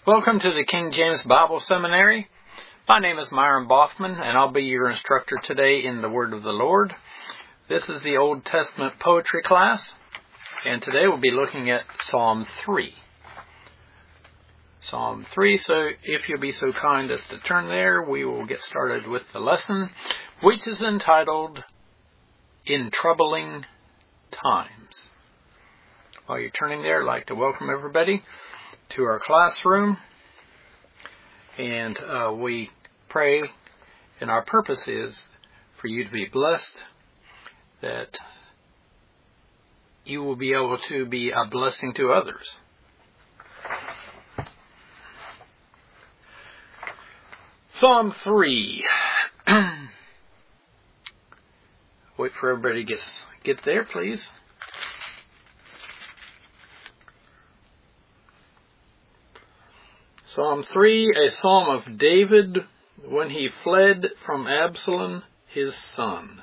Welcome to the King James Bible Seminary. My name is Myron Boffman, and I'll be your instructor today in the Word of the Lord. This is the Old Testament poetry class, and today we'll be looking at Psalm 3. Psalm 3, so if you'll be so kind as to turn there, we will get started with the lesson, which is entitled, In Troubling Times. While you're turning there, I'd like to welcome everybody to our classroom, and we pray, and our purpose is for you to be blessed, that you will be able to be a blessing to others. Psalm 3. Wait for everybody to get there, please. Psalm 3, a psalm of David when he fled from Absalom, his son.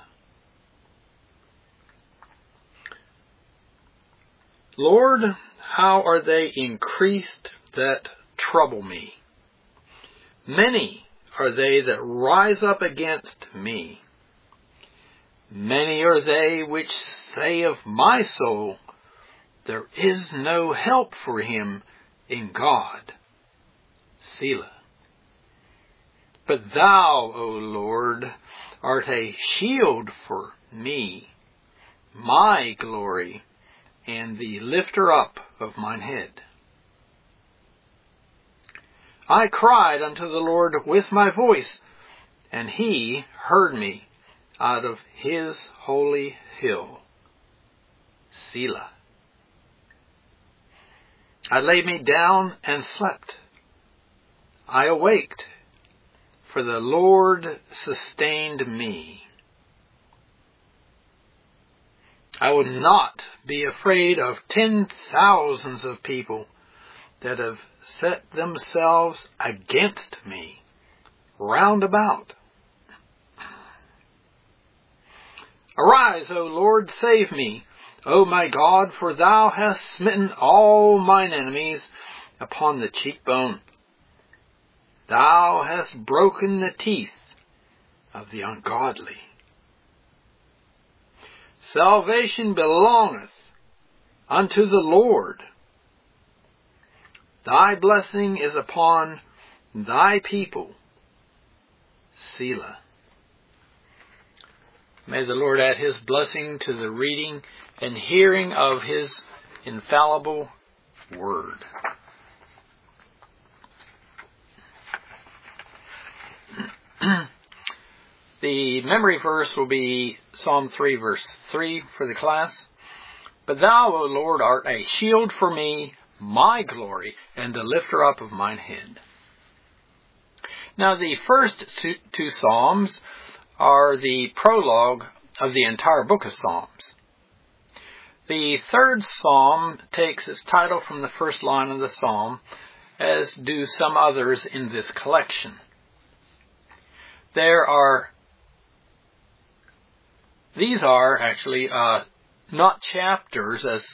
Lord, how are they increased that trouble me? Many are they that rise up against me. Many are they which say of my soul, there is no help for him in God. Selah. But thou, O Lord, art a shield for me, my glory, and the lifter up of mine head. I cried unto the Lord with my voice, and he heard me out of his holy hill. Selah. I laid me down and slept. I awaked, for the Lord sustained me. I would not be afraid of 10,000s of people that have set themselves against me round about. Arise, O Lord, save me, O my God, for thou hast smitten all mine enemies upon the cheekbone. Thou hast broken the teeth of the ungodly. Salvation belongeth unto the Lord. Thy blessing is upon thy people. Selah. May the Lord add his blessing to the reading and hearing of his infallible word. The memory verse will be Psalm 3, verse 3 for the class. But thou, O Lord, art a shield for me, my glory, and the lifter up of mine head. Now, the first two Psalms are the prologue of the entire book of Psalms. The third Psalm takes its title from the first line of the Psalm, as do some others in this collection. These are actually not chapters, as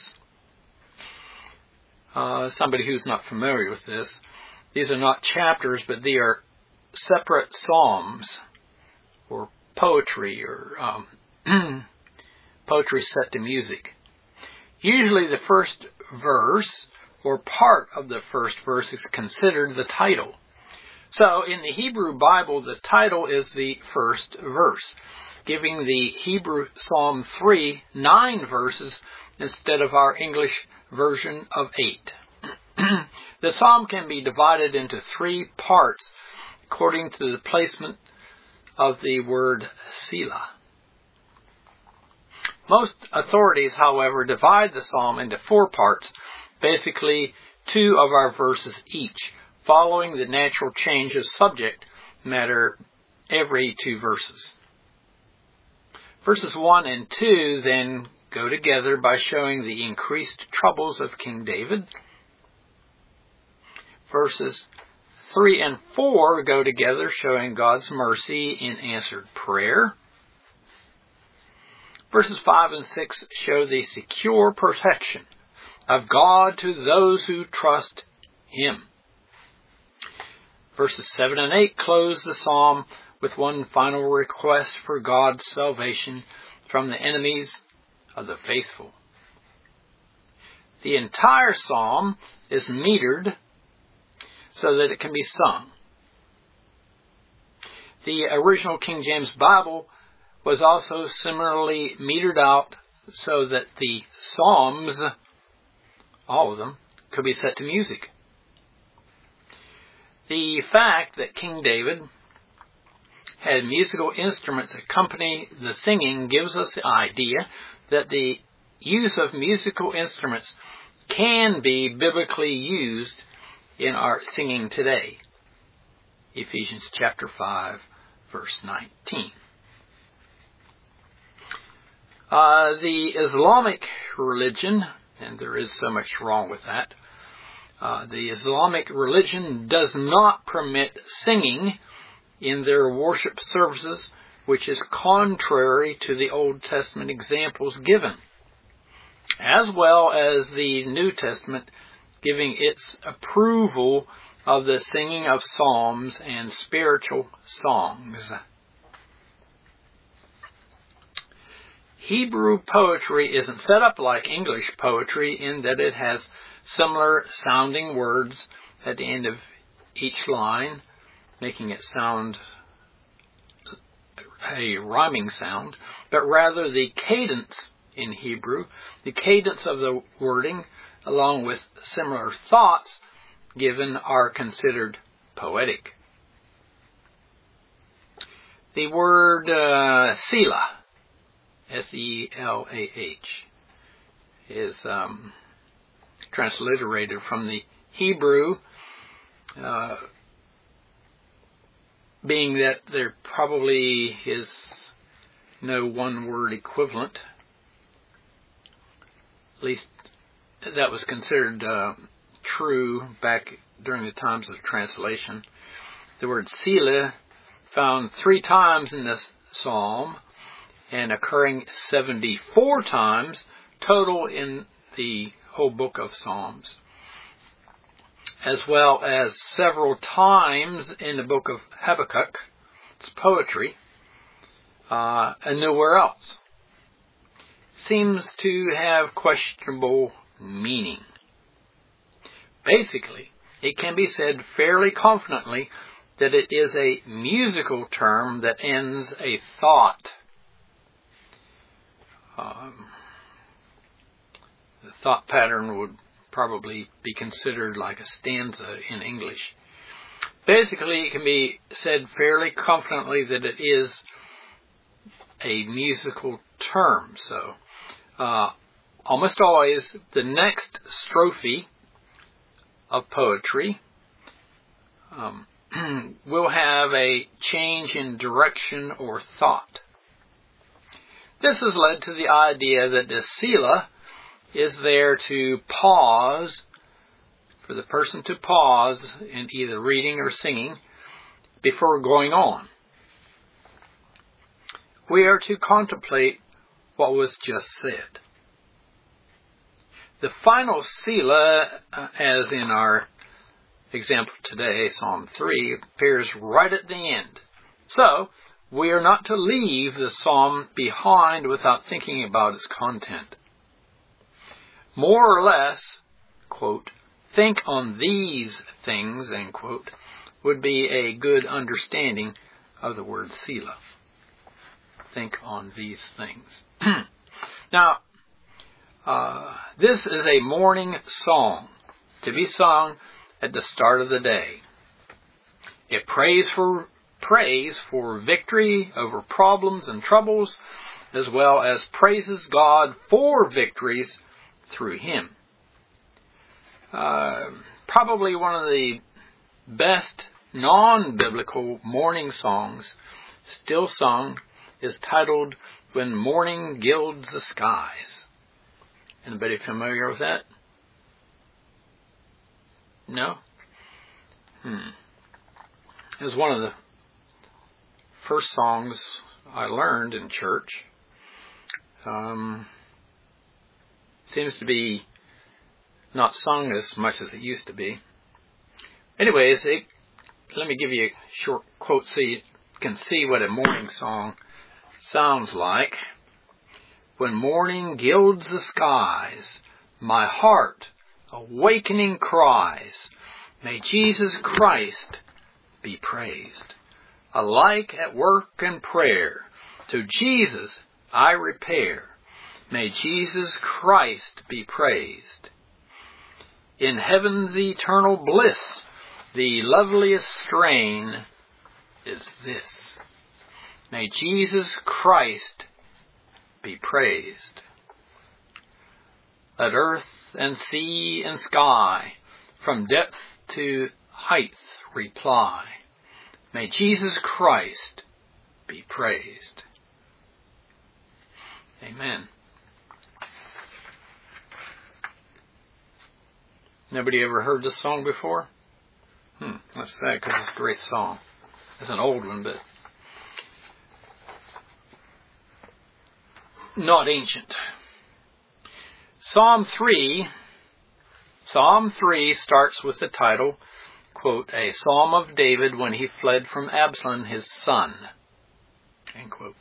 somebody who's not familiar with this. These are not chapters, but they are separate psalms, or poetry, or poetry set to music. Usually the first verse, or part of the first verse, is considered the title. So in the Hebrew Bible, the title is the first verse, giving the Hebrew Psalm 3 9 verses instead of our English version of 8. The psalm can be divided into 3 parts according to the placement of the word Selah. Most authorities, however, divide the psalm into 4 parts, basically 2 of our verses each, following the natural change of subject matter every 2 verses. Verses 1 and 2 then go together by showing the increased troubles of King David. Verses 3 and 4 go together showing God's mercy in answered prayer. Verses 5 and 6 show the secure protection of God to those who trust Him. Verses 7 and 8 close the psalm with one final request for God's salvation from the enemies of the faithful. The entire psalm is metered so that it can be sung. The original King James Bible was also similarly metered out so that the psalms, all of them, could be set to music. The fact that King David had musical instruments accompany the singing gives us the idea that the use of musical instruments can be biblically used in our singing today. Ephesians chapter 5, verse 19. The Islamic religion, and there is so much wrong with that, the Islamic religion does not permit singing in their worship services, which is contrary to the Old Testament examples given, as well as the New Testament giving its approval of the singing of psalms and spiritual songs. Hebrew poetry isn't set up like English poetry in that it has similar sounding words at the end of each line, making it sound a rhyming sound, but rather the cadence in Hebrew, the cadence of the wording, along with similar thoughts given, are considered poetic. The word Selah, S-E-L-A-H, is transliterated from the Hebrew, being that there probably is no one-word equivalent. At least that was considered true back during the times of translation. The word Selah, found 3 times in this psalm and occurring 74 times total in the whole book of Psalms, as well as several times in the book of Habakkuk, it's poetry, and nowhere else. Seems to have questionable meaning. Basically, it can be said fairly confidently that it is a musical term that ends a thought. The thought pattern would probably be considered like a stanza in English. Basically, it can be said fairly confidently that it is a musical term. So, almost always the next strophe of poetry will have a change in direction or thought. This has led to the idea that the Selah is there to pause, for the person to pause in either reading or singing before going on. We are to contemplate what was just said. The final Selah, as in our example today, Psalm 3, appears right at the end. So, we are not to leave the psalm behind without thinking about its content. More or less, quote, think on these things, end quote, would be a good understanding of the word Selah. Think on these things. Now, this is a morning song to be sung at the start of the day. It prays for victory over problems and troubles, as well as praises God for victories through Him. Probably one of the best non-biblical morning songs still sung is titled When Morning Gilds the Skies. Anybody familiar with that? No? It was one of the first songs I learned in church. Seems to be not sung as much as it used to be. Anyways, it let me give you a short quote so you can see what a morning song sounds like. When morning gilds the skies, my heart awakening cries, may Jesus Christ be praised. Alike at work and prayer, to Jesus I repair. May Jesus Christ be praised. In heaven's eternal bliss, the loveliest strain is this. May Jesus Christ be praised. Let earth and sea and sky, from depth to height reply. May Jesus Christ be praised. Amen. Nobody ever heard this song before? That's sad because it's a great song. It's an old one, but not ancient. Psalm 3 starts with the title, quote, a psalm of David when he fled from Absalom, his son, end quote.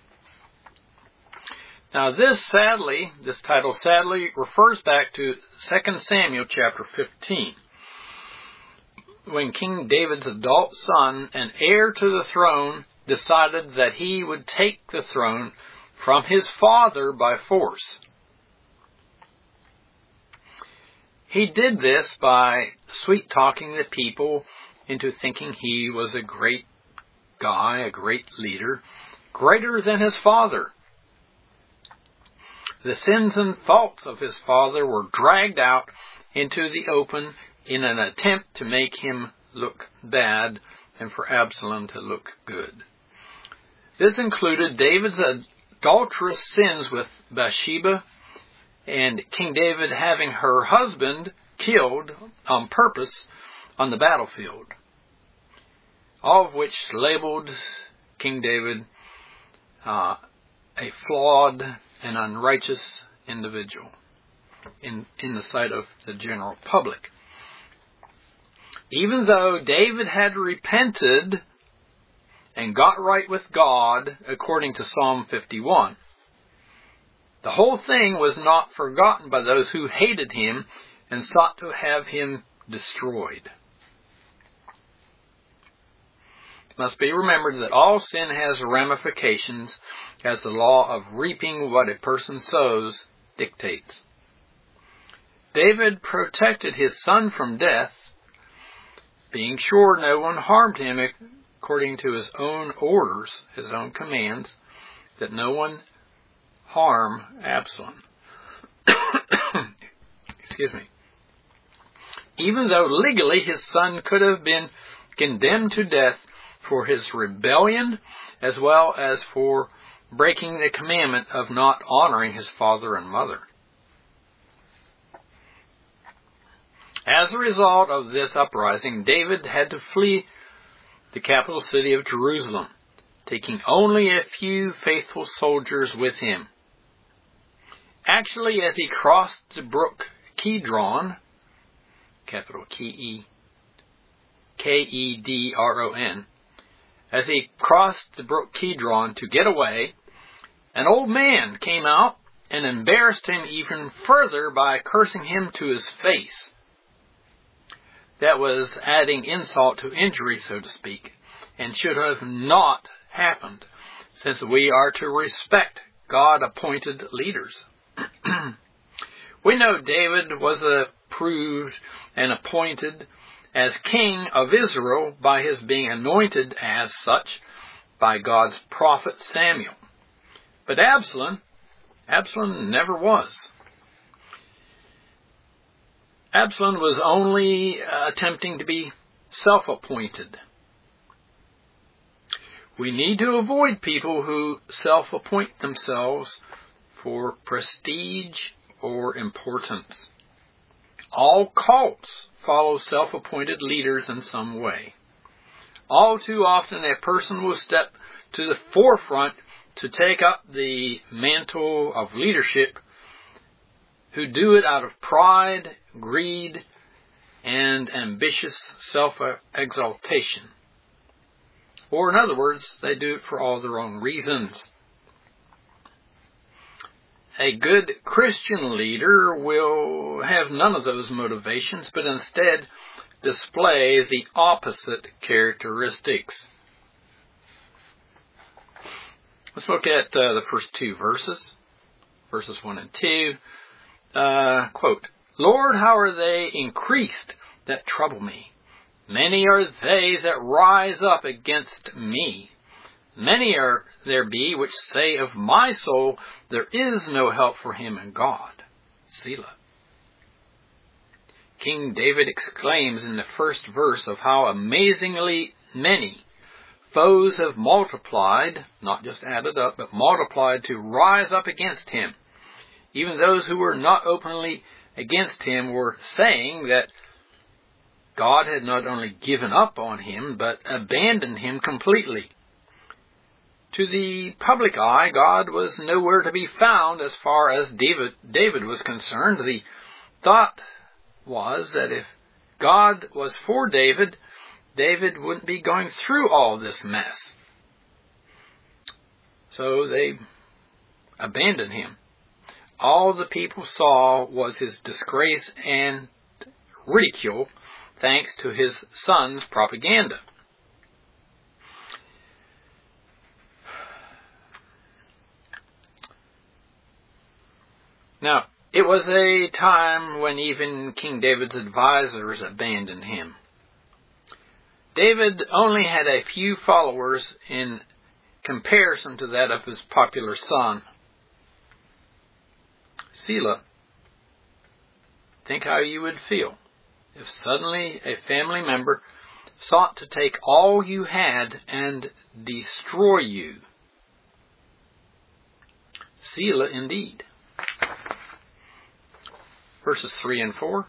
Now this title sadly refers back to 2 Samuel chapter 15, when King David's adult son and heir to the throne decided that he would take the throne from his father by force. He did this by sweet-talking the people into thinking he was a great guy, a great leader, greater than his father. The sins and faults of his father were dragged out into the open in an attempt to make him look bad and for Absalom to look good. This included David's adulterous sins with Bathsheba and King David having her husband killed on purpose on the battlefield, all of which labeled King David a flawed and unrighteous individual in the sight of the general public. Even though David had repented and got right with God, according to Psalm 51, the whole thing was not forgotten by those who hated him and sought to have him destroyed. It must be remembered that all sin has ramifications, as the law of reaping what a person sows dictates. David protected his son from death, being sure no one harmed him according to his own orders, his own commands, that no one harm Absalom. Excuse me. Even though legally his son could have been condemned to death for his rebellion, as well as for breaking the commandment of not honoring his father and mother. As a result of this uprising, David had to flee the capital city of Jerusalem, taking only a few faithful soldiers with him. Actually, as he crossed the brook Kidron, capital Kedron, as he crossed the brook Kidron to get away, an old man came out and embarrassed him even further by cursing him to his face. That was adding insult to injury, so to speak, and should have not happened, since we are to respect God-appointed leaders. We know David was approved and appointed as king of Israel by his being anointed as such by God's prophet Samuel. But Absalom never was. Absalom was only attempting to be self-appointed. We need to avoid people who self-appoint themselves for prestige or importance. All cults follow self-appointed leaders in some way. All too often a person will step to the forefront to take up the mantle of leadership, who do it out of pride, greed, and ambitious self-exaltation. Or in other words, they do it for all their own reasons. A good Christian leader will have none of those motivations, but instead display the opposite characteristics. Let's look at the first two verses 1 and 2. Quote, Lord, how are they increased that trouble me? Many are they that rise up against me. Many are there be which say of my soul, there is no help for him in God. Selah. King David exclaims in the first verse of how amazingly many foes have multiplied, not just added up, but multiplied to rise up against him. Even those who were not openly against him were saying that God had not only given up on him, but abandoned him completely. To the public eye, God was nowhere to be found as far as David was concerned. The thought was that if God was for David, David wouldn't be going through all this mess. So they abandoned him. All the people saw was his disgrace and ridicule, thanks to his son's propaganda. Now, it was a time when even King David's advisors abandoned him. David only had a few followers in comparison to that of his popular son. Selah. Think how you would feel if suddenly a family member sought to take all you had and destroy you. Selah indeed. Verses 3 and 4.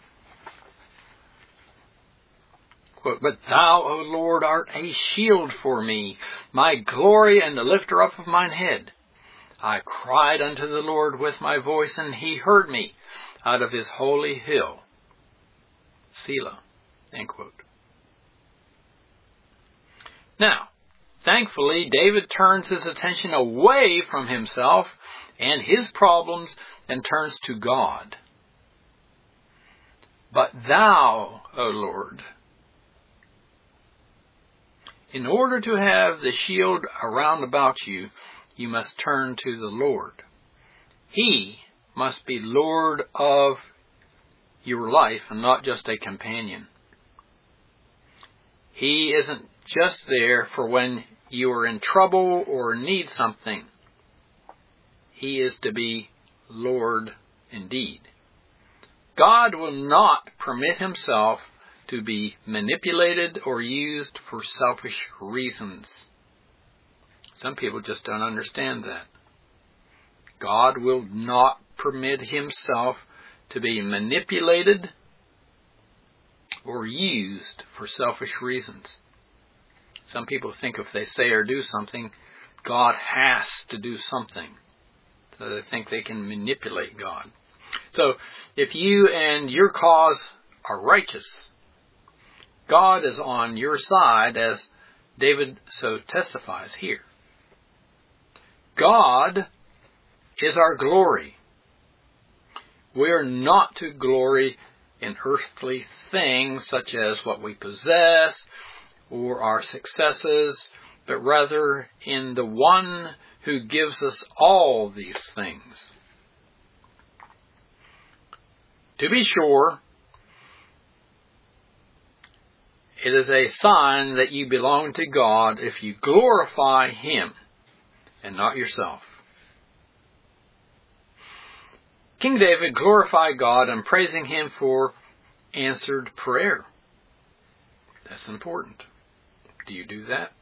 Quote, But thou, O Lord, art a shield for me, my glory and the lifter up of mine head. I cried unto the Lord with my voice, and he heard me out of his holy hill. Selah. End quote. Now, thankfully, David turns his attention away from himself and his problems and turns to God. But thou, O Lord. In order to have the shield around about you, you must turn to the Lord. He must be Lord of your life and not just a companion. He isn't just there for when you are in trouble or need something. He is to be Lord indeed. God will not permit himself to be manipulated or used for selfish reasons. Some people just don't understand that. God will not permit himself to be manipulated or used for selfish reasons. Some people think if they say or do something, God has to do something. So they think they can manipulate God. So, if you and your cause are righteous, God is on your side, as David so testifies here. God is our glory. We are not to glory in earthly things such as what we possess or our successes, but rather in the one who gives us all these things. To be sure, it is a sign that you belong to God if you glorify him and not yourself. King David glorified God in praising him for answered prayer. That's important. Do you do that?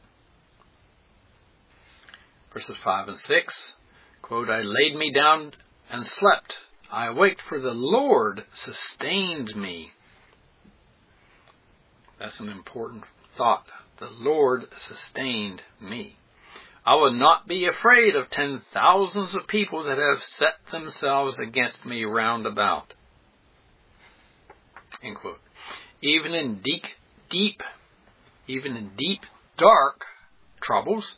Verses 5 and 6, quote, I laid me down and slept. I awaked, for the Lord sustained me. That's an important thought. The Lord sustained me. I will not be afraid of 10,000s of people that have set themselves against me round about. End quote. Even in deep, dark troubles.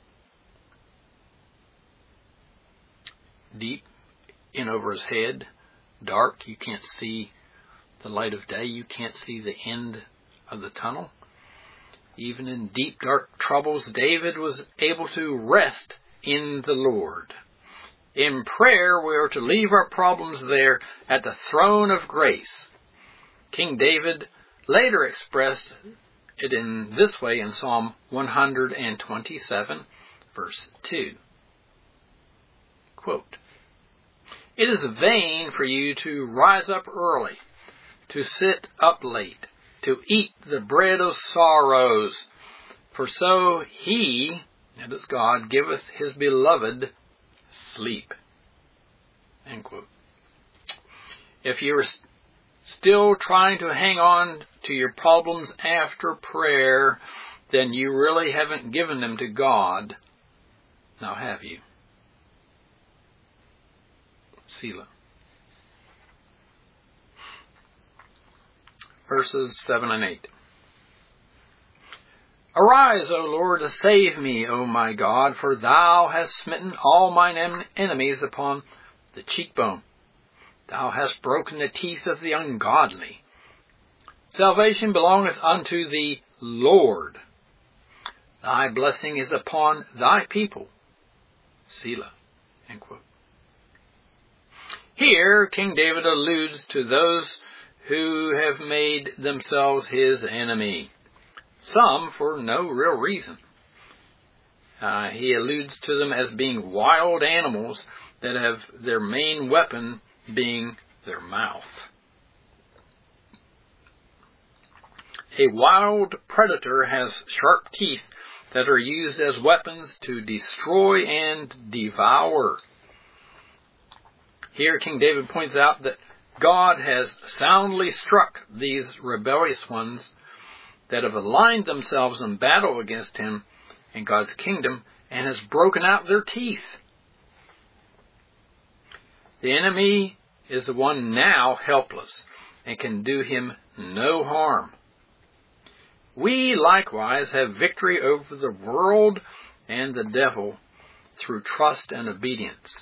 Deep in over his head, dark, you can't see the light of day, you can't see the end of the tunnel. Even in deep, dark troubles, David was able to rest in the Lord. In prayer, we are to leave our problems there at the throne of grace. King David later expressed it in this way in Psalm 127, verse 2. Quote, "It is vain for you to rise up early, to sit up late, to eat the bread of sorrows, for so he," that is God, "giveth his beloved sleep." End quote. If you're still trying to hang on to your problems after prayer, then you really haven't given them to God. Now have you? Selah. Verses 7 and 8. "Arise, O Lord, to save me, O my God, for thou hast smitten all mine enemies upon the cheekbone. Thou hast broken the teeth of the ungodly. Salvation belongeth unto the Lord. Thy blessing is upon thy people." Selah. End quote. Here, King David alludes to those who have made themselves his enemy, some for no real reason. He alludes to them as being wild animals that have their main weapon being their mouth. A wild predator has sharp teeth that are used as weapons to destroy and devour. Here, King David points out that God has soundly struck these rebellious ones that have aligned themselves in battle against him and God's kingdom and has broken out their teeth. The enemy is the one now helpless and can do him no harm. We likewise have victory over the world and the devil through trust and obedience.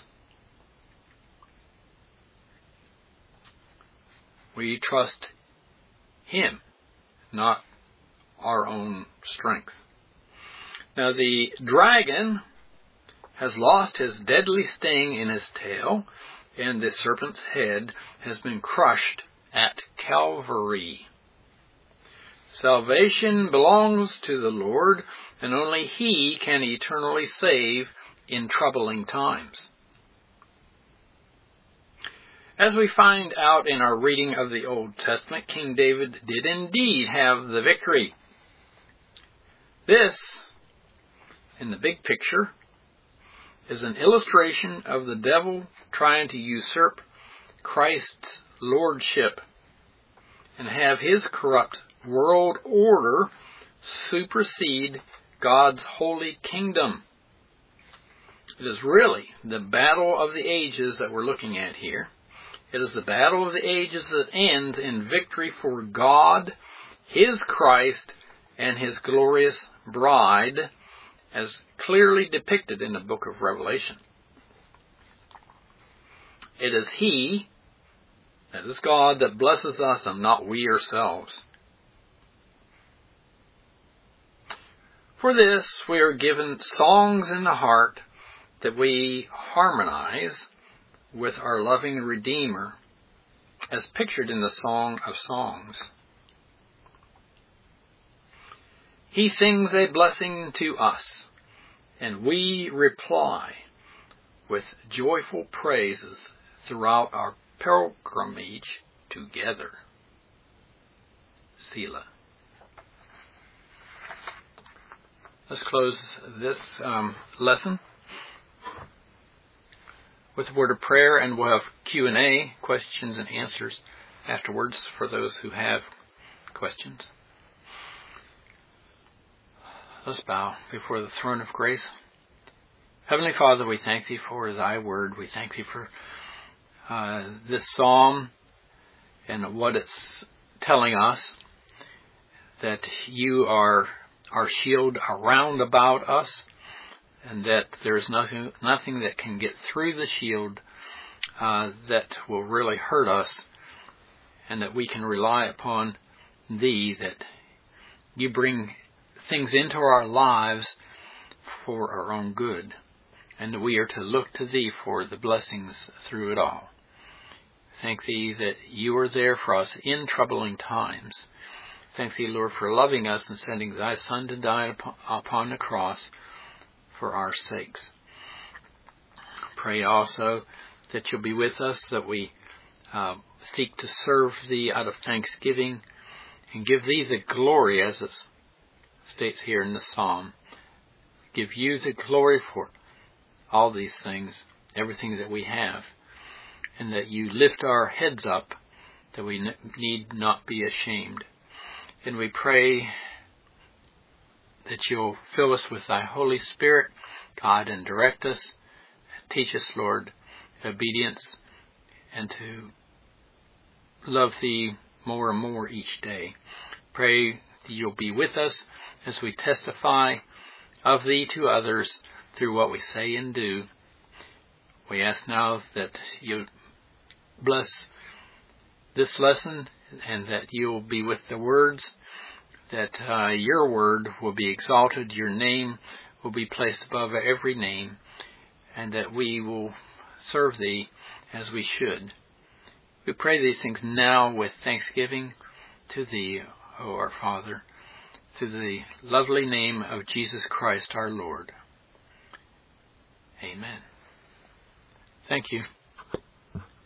We trust him, not our own strength. Now the dragon has lost his deadly sting in his tail, and the serpent's head has been crushed at Calvary. Salvation belongs to the Lord, and only he can eternally save in troubling times. As we find out in our reading of the Old Testament, King David did indeed have the victory. This, in the big picture, is an illustration of the devil trying to usurp Christ's lordship and have his corrupt world order supersede God's holy kingdom. It is really the battle of the ages that we're looking at here. It is the battle of the ages that ends in victory for God, his Christ, and his glorious bride, as clearly depicted in the book of Revelation. It is he, that is God, that blesses us and not we ourselves. For this, we are given songs in the heart that we harmonize with our loving Redeemer, as pictured in the Song of Songs. He sings a blessing to us, and we reply with joyful praises throughout our pilgrimage together. Selah. Let's close this lesson with a word of prayer, and we'll have Q&A, questions and answers, afterwards for those who have questions. Let's bow before the throne of grace. Heavenly Father, we thank thee for thy word. We thank thee for this psalm and what it's telling us, that you are our shield around about us, and that there's nothing that can get through the shield that will really hurt us, and that we can rely upon Thee, that You bring things into our lives for our own good, and that we are to look to Thee for the blessings through it all. Thank Thee that You are there for us in troubling times. Thank Thee, Lord, for loving us and sending Thy Son to die upon the cross for our sakes. Pray also that You'll be with us, that we seek to serve Thee out of thanksgiving and give Thee the glory, as it states here in the psalm. Give You the glory for all these things, everything that we have, and that You lift our heads up, that we need not be ashamed. And we pray that You'll fill us with Thy Holy Spirit, guide and direct us. Teach us, Lord, obedience, and to love Thee more and more each day. Pray that You'll be with us as we testify of Thee to others through what we say and do. We ask now that You bless this lesson, and that You'll be with the words, that Your word will be exalted, Your name will be placed above every name, and that we will serve Thee as we should. We pray these things now with thanksgiving to Thee, O our Father, through the lovely name of Jesus Christ our Lord. Amen. Thank you.